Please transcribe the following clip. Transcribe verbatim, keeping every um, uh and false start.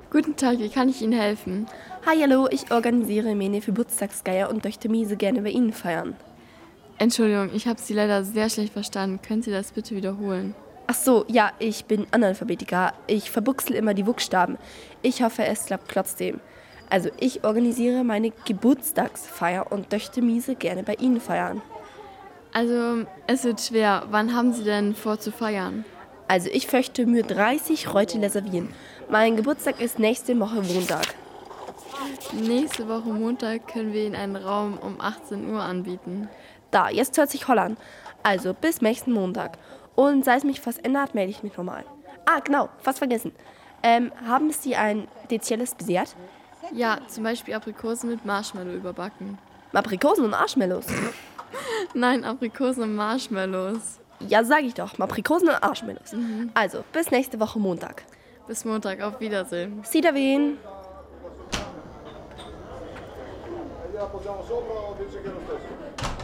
Guten Tag, wie kann ich Ihnen helfen? Hi, hallo, ich organisiere meine Geburtstagsgeier und möchte Miese gerne bei Ihnen feiern. Entschuldigung, ich habe Sie leider sehr schlecht verstanden. Können Sie das bitte wiederholen? Ach so, ja, ich bin Analphabetiker. Ich verbuchsel immer die Buchstaben. Ich hoffe, es klappt trotzdem. Also, ich organisiere meine Geburtstagsfeier und möchte Miese gerne bei Ihnen feiern. Also, es wird schwer. Wann haben Sie denn vor zu feiern? Also, ich möchte mir dreißig Leute reservieren. Mein Geburtstag ist nächste Woche Montag. Nächste Woche Montag können wir Ihnen einen Raum um achtzehn Uhr anbieten. Da, jetzt hört sich Holland. Also, bis nächsten Montag. Und sei es mich was ändert, melde ich mich nochmal. Ah, genau, fast vergessen. Ähm, haben Sie ein spezielles Dessert? Ja, zum Beispiel Aprikosen mit Marshmallow überbacken. Aprikosen und Marshmallows. Nein, Aprikosen und Marshmallows. Ja, sag ich doch, Aprikosen und Marshmallows. Mhm. Also, bis nächste Woche Montag. Bis Montag, auf Wiedersehen. Sie da wen? Gliela appoggiamo sopra o dice che è lo stesso?